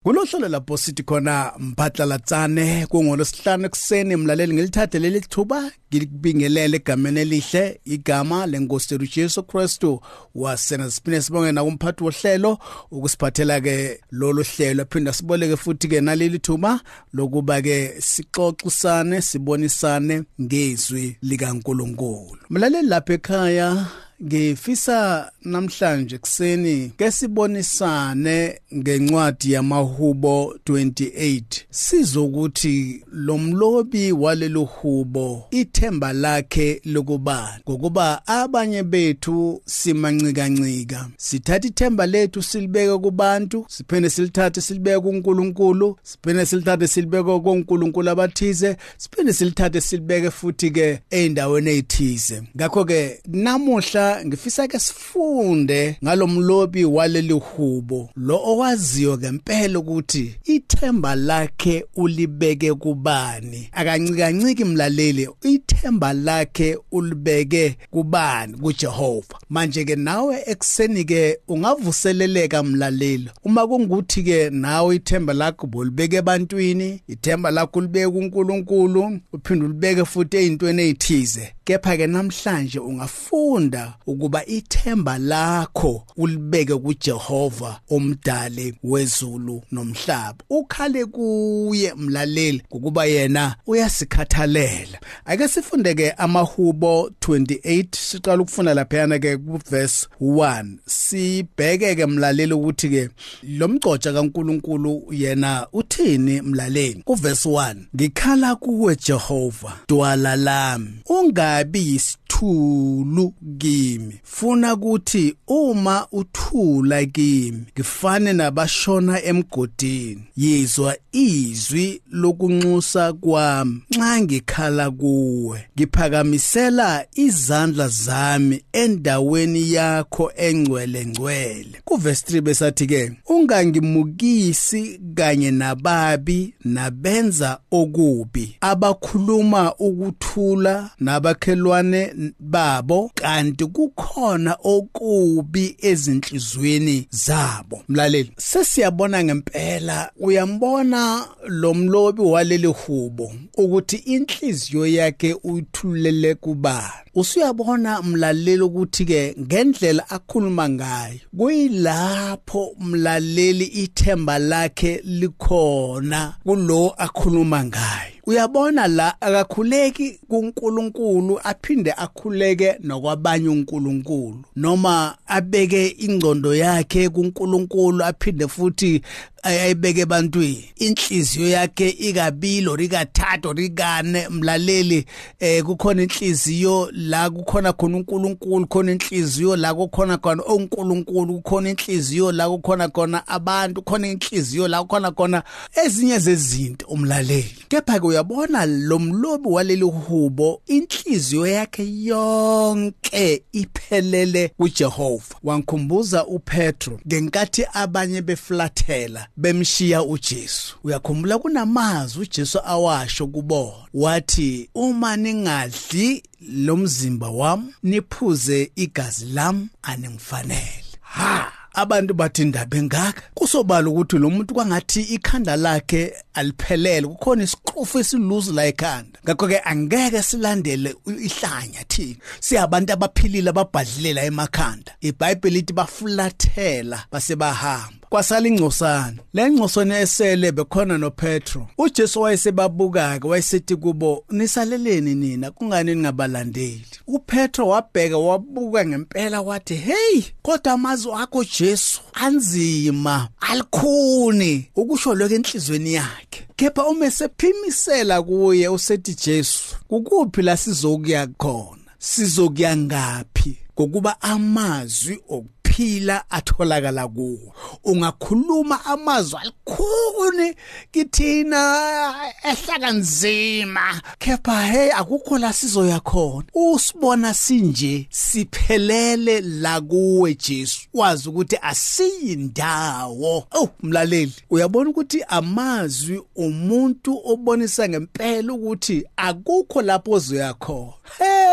Kulohlelo lapho sithi khona mphatlalatsane kungolosihlanu kuseni mlaleli ngilithathe leli thuba ngikubingelele egameni elihle igama lenkosi uJesu Kristu wasena siphinde sibonge na kumphathi wohlelo ukusiphathela ke lolu hlelo aphinda siboleke futhi ke naleli thuba lokuba ke sixoxisane sibonisane ngezwi likaNkulunkulu. Mlaleli lapha ekhaya ngifisa namhlanje kuseni ke sibonisane ngencwadi yamaHubo 28 sizokuthi lo mlobi walelo hubo ithemba lakhe lokubani ngokuba abanye bethu simancikancika sithatha ithemba lethu silibeke kubantu siphinde silithathe silibeke kuNkulunkulu siphinde silithathe silibeke kuNkulunkulu abathize siphinde silithathe silibeke futhi ke endaweni ezithize ngakho ke namuhla ngifisa ke sifunde ngalomlobi waleli hubo lo owaziyo ngempela ukuthi ithemba lakhe ulibeke kubani akancikanciki mlaleli ithemba lakhe ulibeke kubani kuJehova manje ke nawe ekseni ke ungavuseleleka mlaleli uma kungukuthi ke nawe ithemba lakho bolibeke ebantwini ithemba lakho ulibeke kuNkulunkulu uphinde ulibeke futhi ezintweni ezithize kepha ke namhlanje ungafunda ukuba ithemba lakho ulibeke kuJehova omdali wezulu nomhlaba ukhale kuye mlaleli ukuba yena uyasikhathalela ake sifundeke amaHubo 28 siqala ukufunda lapha ke kuverse 1 sibheke ke mlaleli ukuthi ke lo mgcotsha kaNkulunkulu yena uthini mlaleli kuverse 1 ngikhala kuwe Jehova dwala lami ungabi yisithulu kimi funa ukuthi uma uthula kimi ngifane nabashona emgodini yizwa izwi lokunxusa kwami nxa ngikhala kuwe ngiphakamisela izandla zami endaweni yakho engcwele ngcwele kuverse 3 besathi ke ungangimukisi kanye nababi nabenza okubi abakhuluma ukuthula nabakhelwane babo kanti kukhona okubi ezinhlizweni zabo mlaleli sesiyabona ngempela uyambona lo mlobi waleli hubo ukuthi inhliziyo yakhe uyithulele kubani usuyabona mlaleli ukuthi ke ngendlela akhuluma ngayo kuyilapho mlaleli ithemba lakhe likhona kulo akhuluma ngayo uyabona la akakhuleki kuNkulunkulu aphinde akhuleke nokwabanye uNkulunkulu noma abeke ingqondo yakhe kuNkulunkulu aphinde futhi ayibeke ebantwini inhliziyo yakhe ikabili rikathathu rikane mlaleli kukhona inhliziyo la kukhona khona uNkulunkulu khona inhliziyo la kukhona khona uNkulunkulu kukhona inhliziyo la kukhona khona abantu khona inhliziyo la kukhona khona ezinye zezinto umlaleli kepha ke uyabona lo mlobi waleli hubo inhliziyo yakhe yonke iphelele kuJehova wangikhumbuza uPetro ngenkathi abanye beflathela bemshiya uJesu uyakhumbula kunamazwi uJesu awasho kubona wathi uma ningadli lo mzimba wami niphuze igazi lami aningifanele abantu bathi indaba engaka kusobala ukuthi lo muntu kwangathi ikhanda lakhe aliphelele kukhona isiqofu esiluzi la ekhanda ngakho ke angeke silandele ihlanya thina siyabantu abaphilile ababhadlilela emakhanda iBhayibheli lithi bafulathela basebahamba kwasala ingcosana lengcosana esele bekhona noPetro uJesu wayesebabuka ke wayesethi kubo nisaleleni nina kungani ningabalandeli uPetro wabheka wabuka ngempela wathi hey kodwa amazwi akho Jesu anzima alikhuni ukusho lokho enhlizweni yakhe kepha uma sephimisela kuye usethi Jesu ukuphi la sizokuya khona sizokuya ngapi ngokuba amazwi phila atholakala kuwo ungakhuluma amazwi alikhuni kithina ehlakanzima kepha hey akukho la sizoya khona usibona sinje siphelele la kuwe Jesu wazi ukuthi asiyindawo mlaleli uyabona ukuthi amazwi umuntu obonisa ngempela ukuthi akukho lapho ozoya khona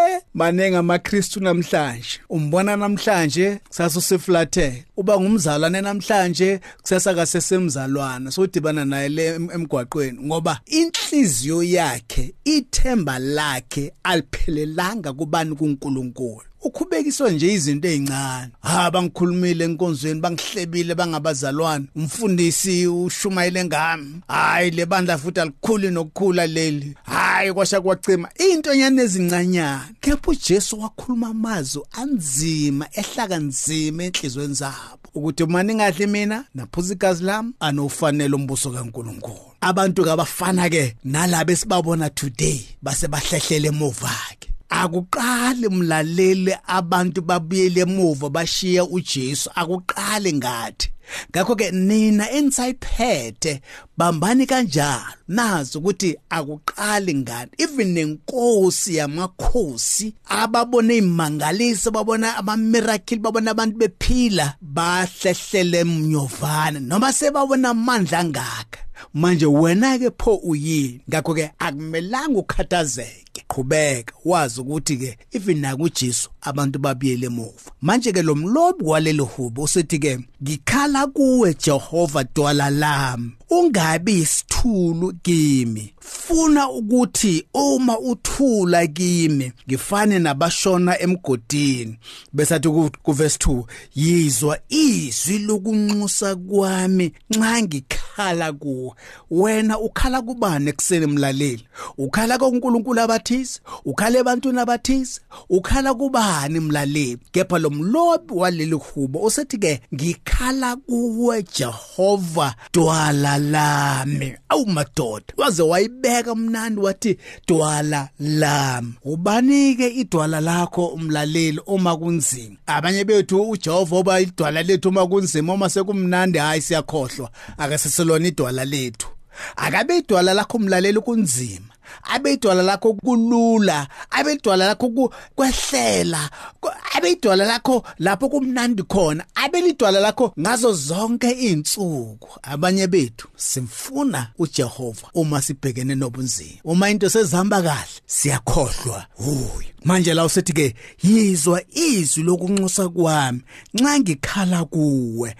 manenga amaKristu namhlanje umbona namhlanje kusasa usiflathele uba ngumzalwane namhlanje kusasa kasesemzalwana sodibana naye le emgwaqweni ngoba inhliziyo yakhe ithemba lakhe aliphelelanga kubani kuNkulunkulu ukhubekiswa nje izinto ezincane bangikhulumile enkonzweni bangihlebile bangabazalwane umfundisi ushumayele ngami hayi le bandla futhi alikhuli nokukhula leli hayi kwasha kwacima into nyane ezincanyana kepha uJesu wakhuluma amazwi anzima ehlakanzima enhlizweni zabo ukuthi uma ningadli mina naphuza igazi lami anofanele umbuso kaNkulunkulu abantu kabafana ke nalabo esibabona today base bahlehlele emuva ke akuqali mlaleli abantu babuyele emuva bashiya uJesu akuqali ngathi ngakho ke nina ensayiphethe bambani kanjalo nazi ukuthi akuqali ngani even nenkosi yamakhosi ababone imangaliso babona ama miracle babona abantu bephila bahlehlele emnyovana noma sebabona amandla angaka manje wena ke pho uyini ngakho ke akumelanga ukhathazeke qhubeka wazi ukuthi ke even na kuJesu abantu babuyele emuva manje ke lo mlobi walelo hubo usethi ke ngikhala kuwe Jehova dwala lami ungabi isithulu kimi funa ukuthi uma uthula kimi ngifane nabashona emgodini besathi ku verse 2 yizwa izwi lokunxusa kwami nxa ngikhala kuwe wena ukhala kubani ekseni mlaleli ukhala kuNkulunkulu abathize ukhala ebantwini abathize ukhala kubani mlaleli kepha lo mlobi waleli hubo usethi ke ngikhala kuwe Jehova dwala lami awu madoda waze wayibeka mnandi wathi dwala lami ubani ke idwala lakho umlaleli uma kunzima abanye bethu uJehova oba idwala lethu uma kunzima uma sekumnandi hayi siyakhohlwa ake seselona idwala lethu akabe idwala lakho umlaleli kunzima abe idwala lakho kulula abe idwala lakho kwehlela abe idwala lakho lapho kumnandi khona abe idwala lakho ngazo zonke izinsuku abanye bethu simfuna uJehova uma sibhekene nobunzima uma into sezihamba kahle siyakhohlwa manje la usethi ke yizwa izwi lokunxusa kwami nxa ngikhala kuwe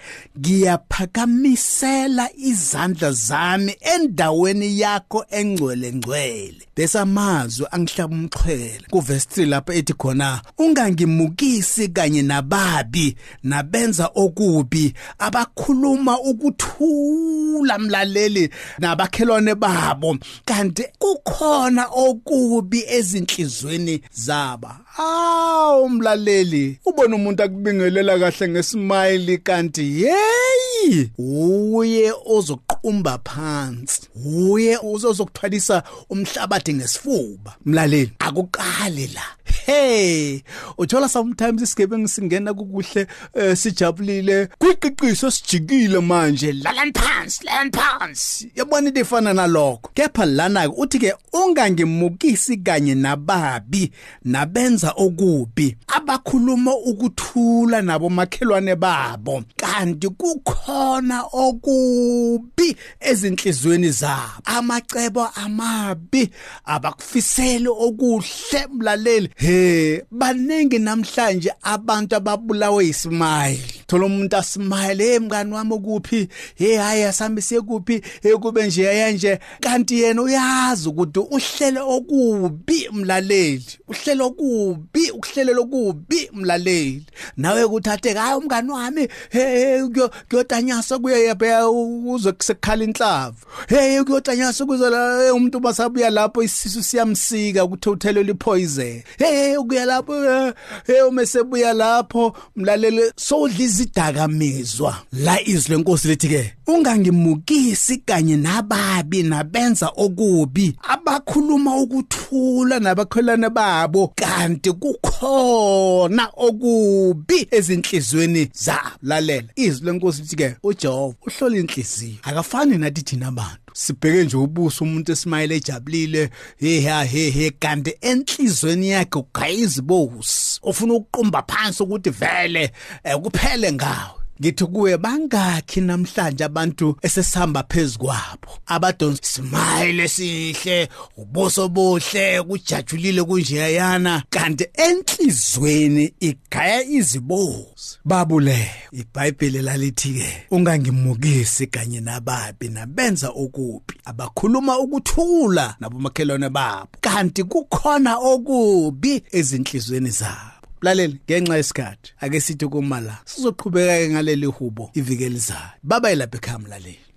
ngiyaphakamisela izandla zami endaweni yakho engcwele ngcwele bese amazwi angihlaba umxhwele ku verse 3 lapha ethi khona ungangimukisi kanye nababi nabenza okubi abakhuluma ukuthula mlaleli nabakhelwane babo kanti kukhona okubi ezinhlizweni zaba umlaleli ubona umuntu akubingelela kahle ngesmile kanti hey uye ozoqumba phansi uye uzokuthwalisa umhlabathi ngesifuba mlaleli akuqali la uthola sometimes isigebengu singena kukuhle sijabulile kwiqiqiso sijikile manje lalani phansi yabona into efana nalokho kepha lana uthi ke ungangimukisi kanye nababi nabenza okubi abakhuluma ukuthula nabo makhelwane babo kanti kukhona okubi ezinhlizweni zabo amacebo amabi abakufisele okuhle mlaleli banenge namhlanje abantu ababulawe ismile thola umuntu asmile mngani wami ukuphi hayi asambe sekuphi kube nje yanje kanti yena uyazi ukuthi uhlele okubi mlaleli uhlele okubi mlaleli nawe kuthathe hayi umngani wami kuyotanyasa kuyebhe uzwe kusekhala inhlavu kuyotanyasa kuzela umuntu basabuya lapho isisu siyamsika ukuthi uthelele ipoison ukuya lapho umesebuya lapho mlaleli sowudliza idakamizwa la izwi lenkosi lithi ke ungangimukisi kanye nababi nabenza okubi abakhuluma ukuthula nabakhelwane babo kanti kukhona okubi ezinhlizweni zabo lalela izwi lenkosi lithi ke uJehova uhlola inhliziyo akafani nathi thina abantu sibheke nje ubuso umuntu esmile ejabulile kanti enhlizweni yakhe ugayizibosi ufuna ukuqumba phansi ukuthi vele kuphele ngawe ngithi kuwe bangakhi namhlanje abantu esesihamba phezukwabo abadonsa smile esihle ubuso buhle kujatshulile kunjeyana kanti enhlizweni igaya izibozi babule iBhayibheli lalithi ke ungangimukisi kanye nababi nabenza okubi abakhuluma ukuthula nabomakhelwane babo kanti kukhona okubi ezinhlizweni zabo. Laleli ngenxa yesikhathi ake sithi kumala sizoqhubeka ngaleli hubo iviki elizayo. Baba yilapha ekhaya mlaleli.